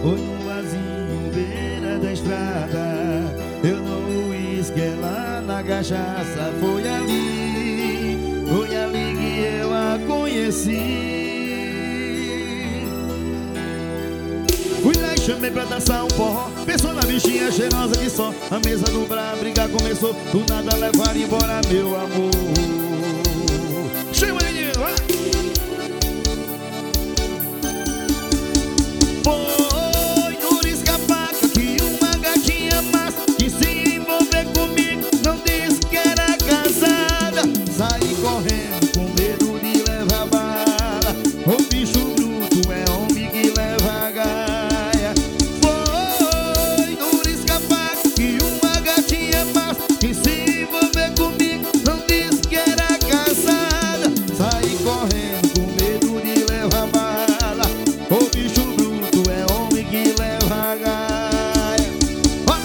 Foi num barzinho beira da estrada, eu não uísque lá na cachaça. Foi ali que eu a conheci. Fui lá e chamei pra dançar um forró. Pensou na bichinha cheirosa que só a mesa do bar, a briga começou. Do nada levar embora meu amor. Chama ele, vai! Foi no risca-faca que uma gatinha massa que se envolver comigo não disse que era casada. Saí correndo com medo de levar bala. O bicho bruto é homem que leva gaia. Foi no risca-faca que uma gatinha massa que se envolver comigo não disse que era casada. Saí correndo com medo de levar bala. O bicho bruto é homem que leva gaia. Vai!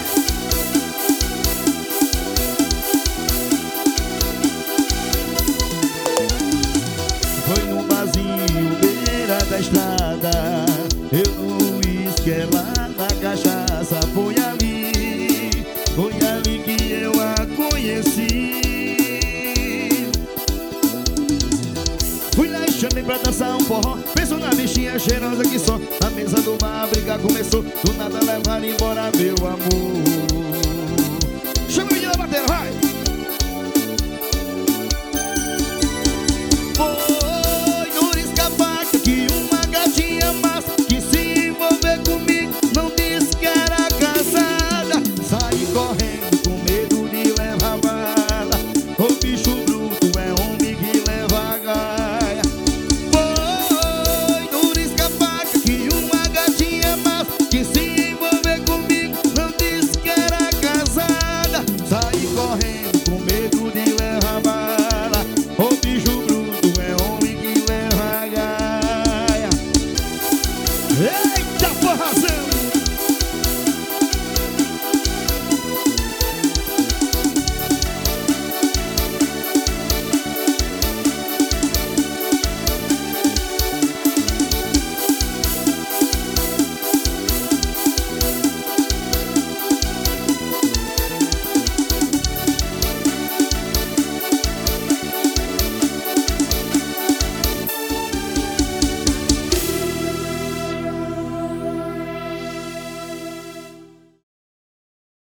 Foi num barzinho beira da estrada, eu no uísque, lá na cachaça. Foi ali que eu a conheci. Fui lá e chamei pra dançar um forró. Pensou na bichinha cheirosa que só na mesa do bar, a briga começou. Do nada levar embora meu amor. Chama o menino da bateria, vai! Foi no risca-faca que uma gatinha massa que se envolver comigo não disse que era casada. Saí correndo com medo de levar bala. O bicho bruto é homem que leva gaia. Foi no risca-faca que uma gatinha massa que se envolver comigo não disse que era casada. Saí correndo com medo de levar bala. O bicho bruto é homem que leva gaia.